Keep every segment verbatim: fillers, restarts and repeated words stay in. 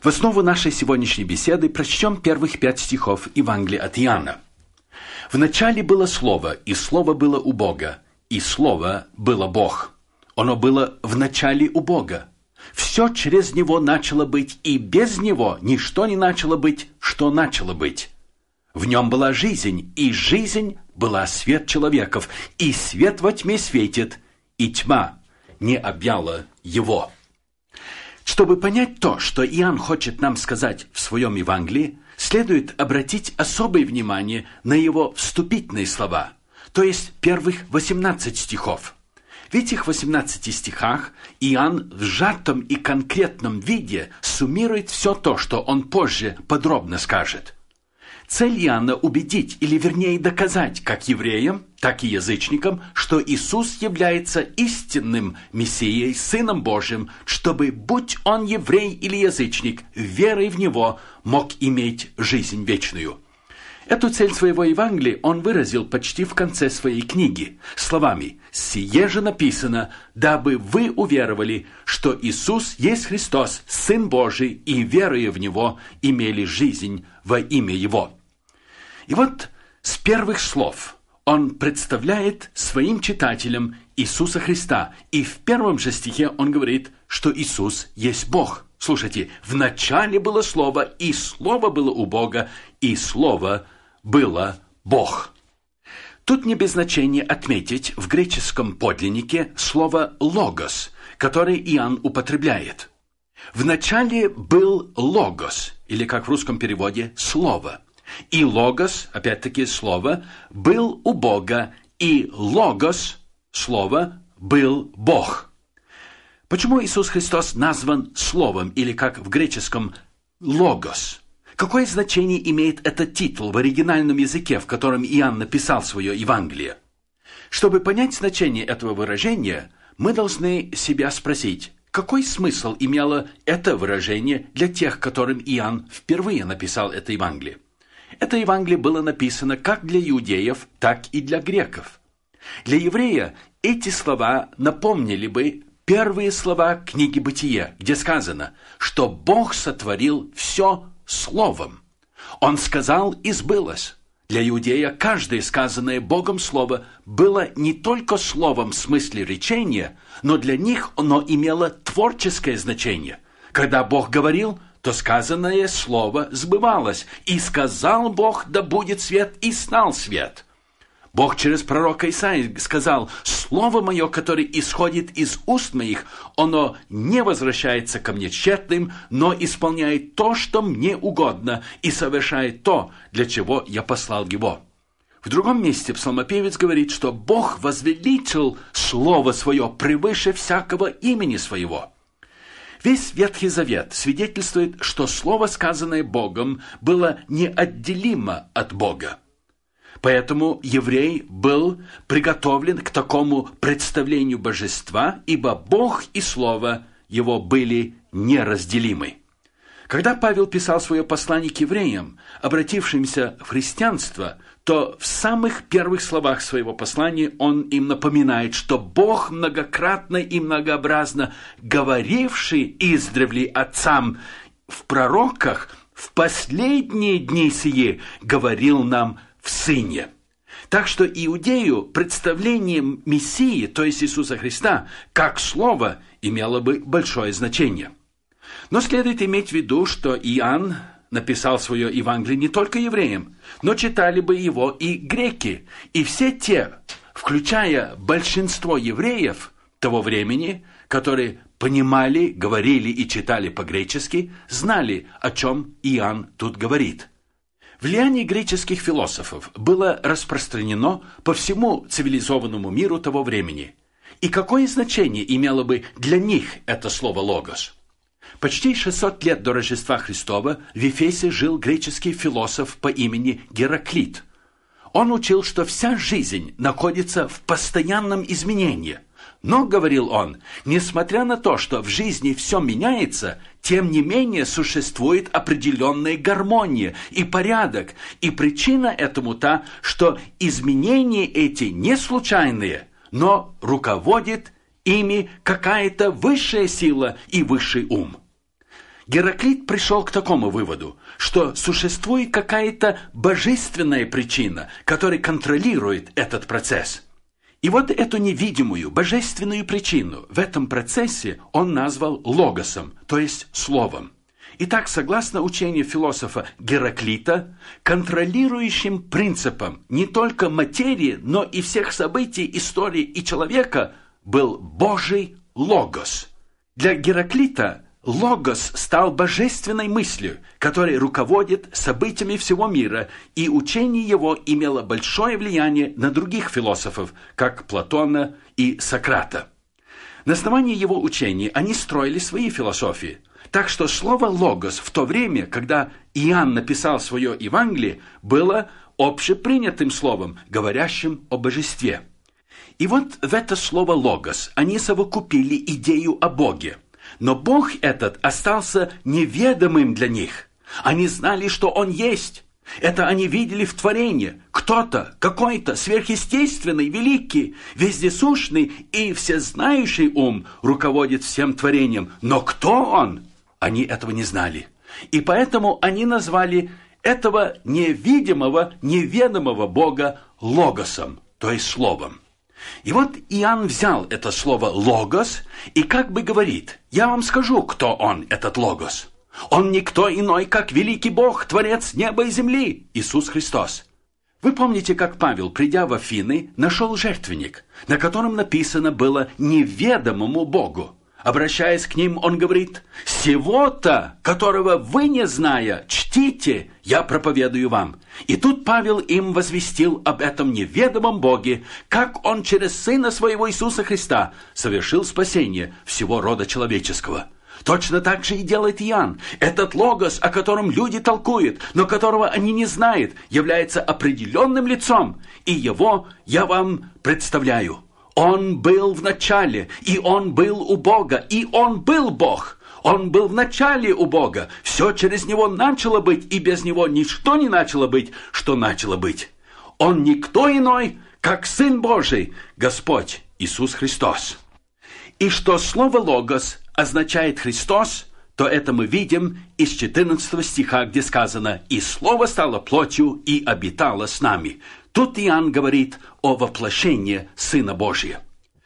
В основу нашей сегодняшней беседы прочтем первых пять стихов Евангелия от Иоанна. «Вначале было Слово, и Слово было у Бога, и Слово было Бог. Оно было в начале у Бога. Все через Него начало быть, и без Него ничто не начало быть, что начало быть. В Нем была жизнь, и жизнь была свет человеков, и свет во тьме светит, и тьма не объяла Его». Чтобы понять то, что Иоанн хочет нам сказать в своем Евангелии, следует обратить особое внимание на его вступительные слова, то есть первых восемнадцать стихов. В этих восемнадцати стихах Иоанн в сжатом и конкретном виде суммирует все то, что он позже подробно скажет. Цель Иоанна убедить, или вернее доказать, как евреям, так и язычникам, что Иисус является истинным Мессией, Сыном Божьим, чтобы, будь он еврей или язычник, верой в Него мог иметь жизнь вечную. Эту цель своего Евангелия он выразил почти в конце своей книги словами «Сие же написано, дабы вы уверовали, что Иисус есть Христос, Сын Божий, и, веруя в Него, имели жизнь во имя Его». И вот с первых слов он представляет своим читателям Иисуса Христа, и в первом же стихе он говорит, что Иисус есть Бог. Слушайте, «В начале было Слово, и Слово было у Бога, и Слово было Бог». Тут не без значения отметить в греческом подлиннике слово «логос», которое Иоанн употребляет. В начале был «логос», или, как в русском переводе, «слово». И «логос», опять-таки слово, был у Бога, и «логос», слово, был Бог. Почему Иисус Христос назван Словом, или, как в греческом, «логос»? Какое значение имеет этот титул в оригинальном языке, в котором Иоанн написал свое Евангелие? Чтобы понять значение этого выражения, мы должны себя спросить, какой смысл имело это выражение для тех, которым Иоанн впервые написал это Евангелие? Это Евангелие было написано как для иудеев, так и для греков. Для еврея эти слова напомнили бы первые слова книги «Бытие», где сказано, что Бог сотворил все словом. Он сказал, и сбылось. Для иудея каждое сказанное Богом слово было не только словом в смысле речения, но для них оно имело творческое значение. Когда Бог говорил, то сказанное слово сбывалось, и сказал Бог, да будет свет, и стал свет. Бог через пророка Исаии сказал, «Слово мое, которое исходит из уст моих, оно не возвращается ко мне тщетным, но исполняет то, что мне угодно, и совершает то, для чего я послал его». В другом месте псалмопевец говорит, что Бог возвеличил Слово Свое превыше всякого имени Своего. Весь Ветхий Завет свидетельствует, что Слово, сказанное Богом, было неотделимо от Бога. Поэтому еврей был приготовлен к такому представлению божества, ибо Бог и Слово его были неразделимы. Когда Павел писал свое послание к евреям, обратившимся в христианство, то в самых первых словах своего послания он им напоминает, что Бог многократно и многообразно говоривший издревле отцам в пророках, в последние дни сие говорил нам в Сыне. Так что иудею представление Мессии, то есть Иисуса Христа, как Слово, имело бы большое значение. Но следует иметь в виду, что Иоанн написал свое Евангелие не только евреям, но читали бы его и греки, и все те, включая большинство евреев того времени, которые понимали, говорили и читали по-гречески, знали, о чем Иоанн тут говорит. Влияние греческих философов было распространено по всему цивилизованному миру того времени. И какое значение имело бы для них это слово «логос»? Почти шестьсот лет до Рождества Христова в Ефесе жил греческий философ по имени Гераклит. Он учил, что вся жизнь находится в постоянном изменении. Но, говорил он, несмотря на то, что в жизни все меняется, тем не менее существует определенная гармония и порядок, и причина этому та, что изменения эти не случайные, но руководит ими какая-то высшая сила и высший ум. Гераклит пришел к такому выводу, что существует какая-то божественная причина, которая контролирует этот процесс. И вот эту невидимую божественную причину в этом процессе он назвал логосом, то есть словом. Итак, согласно учению философа Гераклита, контролирующим принципом не только материи, но и всех событий, истории и человека был Божий логос. Для Гераклита логос стал божественной мыслью, которая руководит событиями всего мира, и учение его имело большое влияние на других философов, как Платона и Сократа. На основании его учений они строили свои философии. Так что слово «логос» в то время, когда Иоанн написал свое Евангелие, было общепринятым словом, говорящим о божестве. И вот в это слово «логос» они совокупили идею о Боге. Но Бог этот остался неведомым для них. Они знали, что Он есть. Это они видели в творении. Кто-то, какой-то сверхъестественный, великий, вездесущный и всезнающий ум руководит всем творением. Но кто Он? Они этого не знали. И поэтому они назвали этого невидимого, неведомого Бога логосом, то есть словом. И вот Иоанн взял это слово «логос» и как бы говорит: «Я вам скажу, кто он, этот логос. Он никто иной, как великий Бог, Творец неба и земли, Иисус Христос». Вы помните, как Павел, придя в Афины, нашел жертвенник, на котором написано было «неведомому Богу». Обращаясь к ним, он говорит: «Сего-то, которого вы не зная, чтите, я проповедую вам». И тут Павел им возвестил об этом неведомом Боге, как он через Сына Своего Иисуса Христа совершил спасение всего рода человеческого. Точно так же и делает Иоанн. Этот логос, о котором люди толкуют, но которого они не знают, является определенным лицом, и его я вам представляю. Он был в начале, и Он был у Бога, и Он был Бог. Он был в начале у Бога. Все через Него начало быть, и без Него ничто не начало быть, что начало быть. Он никто иной, как Сын Божий, Господь Иисус Христос. И что слово «логос» означает «Христос», то это мы видим из четырнадцатого стиха, где сказано: «И Слово стало плотью и обитало с нами». Тут Иоанн говорит о воплощении Сына Божия.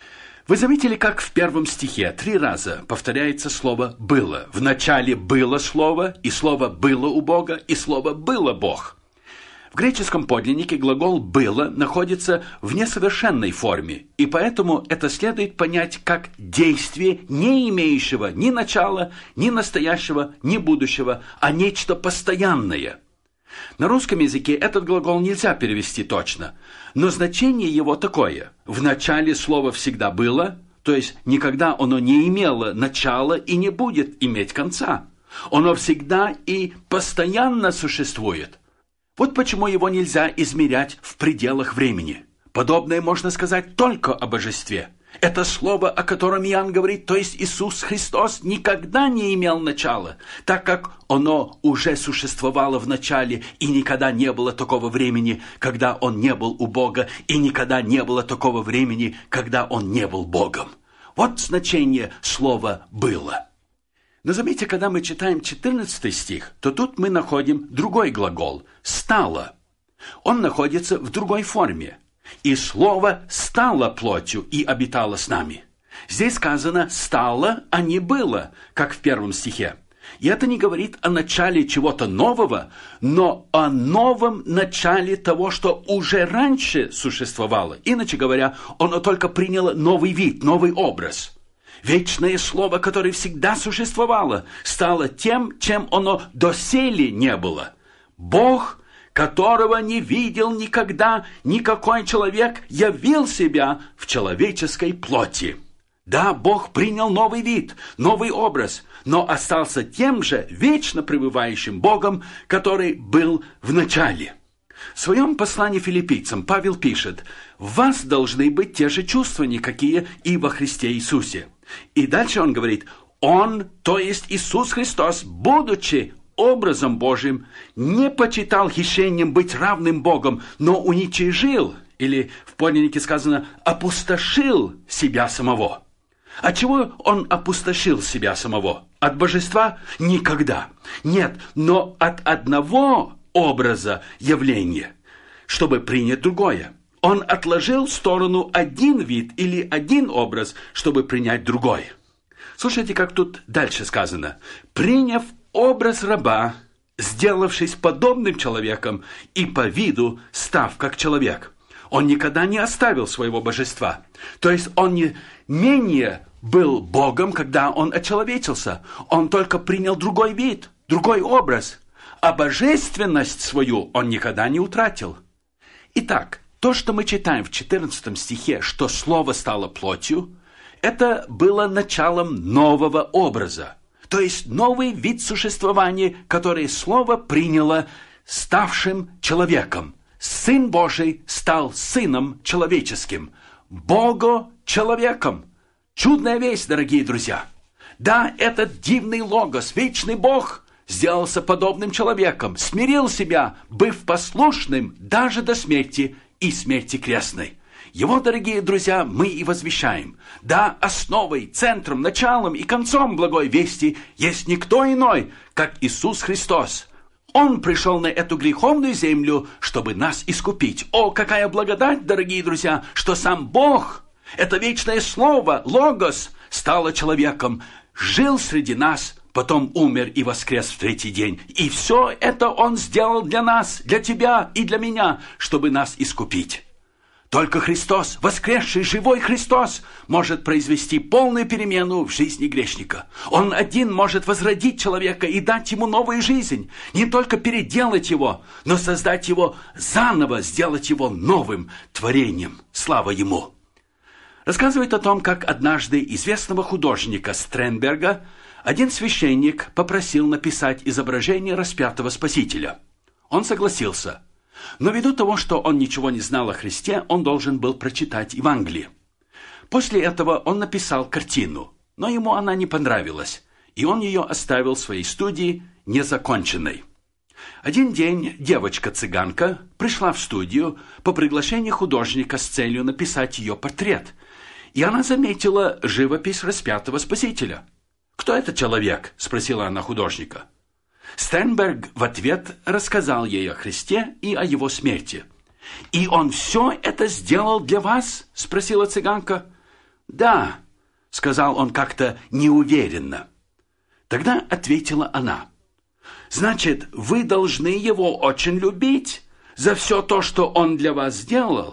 Вы заметили, как в первом стихе три раза повторяется слово «было». В начале было слово, и слово «было у Бога», и слово «было Бог». В греческом подлиннике глагол «было» находится в несовершенной форме, и поэтому это следует понять как действие, не имеющего ни начала, ни настоящего, ни будущего, а нечто постоянное. На русском языке этот глагол нельзя перевести точно, но значение его такое: в начале слово всегда было, то есть никогда оно не имело начала и не будет иметь конца. Оно всегда и постоянно существует. Вот почему его нельзя измерять в пределах времени. Подобное можно сказать только о божестве. Это слово, о котором Иоанн говорит, то есть Иисус Христос, никогда не имел начала, так как оно уже существовало в начале, и никогда не было такого времени, когда Он не был у Бога, и никогда не было такого времени, когда Он не был Богом. Вот значение слова «было». Но заметьте, когда мы читаем четырнадцатый стих, то тут мы находим другой глагол «стало». Он находится в другой форме. «И слово стало плотью и обитало с нами». Здесь сказано «стало», а не «было», как в первом стихе. И это не говорит о начале чего-то нового, но о новом начале того, что уже раньше существовало. Иначе говоря, оно только приняло новый вид, новый образ. Вечное слово, которое всегда существовало, стало тем, чем оно доселе не было. Бог, которого не видел никогда никакой человек, явил себя в человеческой плоти. Да, Бог принял новый вид, новый образ, но остался тем же вечно пребывающим Богом, который был в начале. В своем послании филиппийцам Павел пишет: «В вас должны быть те же чувствования, какие и во Христе Иисусе». И дальше он говорит: «Он, то есть Иисус Христос, будучи образом Божьим, не почитал хищением быть равным Богом, но уничижил», или в подлиннике сказано «опустошил себя самого». От чего он опустошил себя самого? От божества? Никогда. Нет, но от одного образа явления, чтобы принять другое. Он отложил в сторону один вид или один образ, чтобы принять другой. Слушайте, как тут дальше сказано. «Приняв образ раба, сделавшись подобным человеком и по виду став как человек». Он никогда не оставил своего божества. То есть он не менее был Богом, когда он очеловечился. Он только принял другой вид, другой образ. А божественность свою он никогда не утратил. Итак, то, что мы читаем в четырнадцатом стихе, что Слово стало плотью, это было началом нового образа. То есть новый вид существования, который Слово приняло ставшим человеком. Сын Божий стал сыном человеческим, Бого-человеком. Чудная весть, дорогие друзья. Да, этот дивный Логос, вечный Бог, сделался подобным человеком, смирил себя, быв послушным даже до смерти и смерти крестной. Его, дорогие друзья, мы и возвещаем. Да, основой, центром, началом и концом благой вести есть никто иной, как Иисус Христос. Он пришел на эту греховную землю, чтобы нас искупить. О, какая благодать, дорогие друзья, что сам Бог, это вечное Слово, Логос, стало человеком, жил среди нас, потом умер и воскрес в третий день. И все это Он сделал для нас, для тебя и для меня, чтобы нас искупить. Только Христос, воскресший живой Христос, может произвести полную перемену в жизни грешника. Он один может возродить человека и дать ему новую жизнь. Не только переделать его, но создать его заново, сделать его новым творением. Слава ему! Рассказывает о том, как однажды известного художника Стренберга один священник попросил написать изображение распятого Спасителя. Он согласился. Но ввиду того, что он ничего не знал о Христе, он должен был прочитать Евангелие. После этого он написал картину, но ему она не понравилась, и он ее оставил в своей студии незаконченной. Один день девочка-цыганка пришла в студию по приглашению художника с целью написать ее портрет, и она заметила живопись распятого Спасителя. «Кто этот человек?» – спросила она художника. Стренберг в ответ рассказал ей о Христе и о его смерти. «И он все это сделал для вас?» – спросила цыганка. «Да», – сказал он как-то неуверенно. Тогда ответила она. «Значит, вы должны его очень любить за все то, что он для вас сделал?»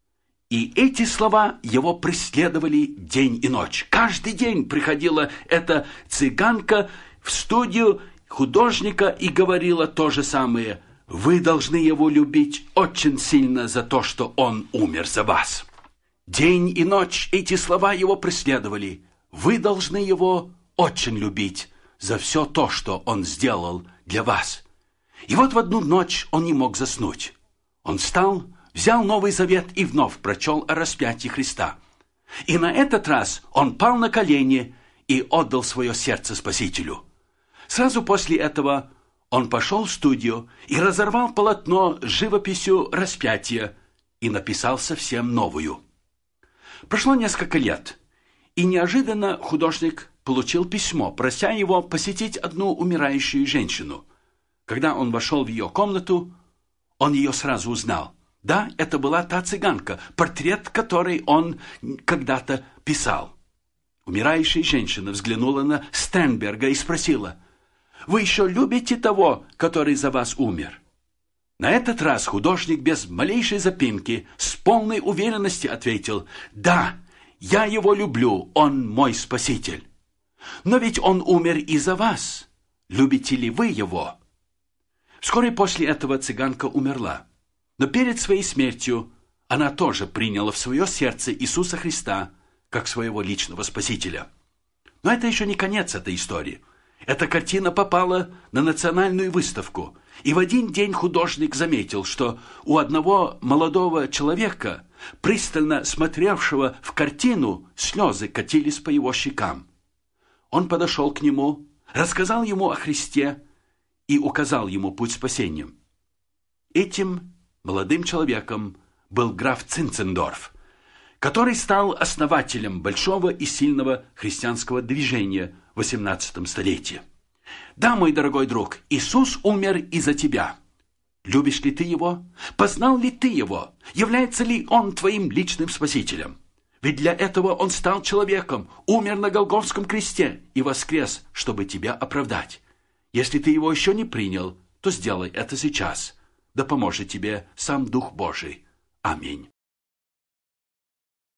И эти слова его преследовали день и ночь. Каждый день приходила эта цыганка в студию художника и говорила то же самое. Вы должны его любить очень сильно за то, что он умер за вас. День и ночь эти слова его преследовали. Вы должны его очень любить за все то, что он сделал для вас. И вот в одну ночь он не мог заснуть. Он встал, взял Новый Завет и вновь прочел о распятии Христа. И на этот раз он пал на колени и отдал свое сердце Спасителю. Сразу после этого он пошел в студию и разорвал полотно с живописью распятия и написал совсем новую. Прошло несколько лет, и неожиданно художник получил письмо, прося его посетить одну умирающую женщину. Когда он вошел в ее комнату, он ее сразу узнал. Да, это была та цыганка, портрет которой он когда-то писал. Умирающая женщина взглянула на Стренберга и спросила: «Вы еще любите того, который за вас умер?» На этот раз художник без малейшей запинки, с полной уверенностью ответил: «Да, я его люблю, он мой спаситель. Но ведь он умер и за вас. Любите ли вы его?» Вскоре после этого цыганка умерла. Но перед своей смертью она тоже приняла в свое сердце Иисуса Христа как своего личного спасителя. Но это еще не конец этой истории. Эта картина попала на национальную выставку, и в один день художник заметил, что у одного молодого человека, пристально смотревшего в картину, слезы катились по его щекам. Он подошел к нему, рассказал ему о Христе и указал ему путь спасения. Этим молодым человеком был граф Цинцендорф, который стал основателем большого и сильного христианского движения восемнадцатом столетии. Да, мой дорогой друг, Иисус умер и за тебя. Любишь ли ты Его? Познал ли ты Его? Является ли Он твоим личным спасителем? Ведь для этого Он стал человеком, умер на Голгофском кресте и воскрес, чтобы тебя оправдать. Если ты Его еще не принял, то сделай это сейчас. Да поможет тебе сам Дух Божий. Аминь.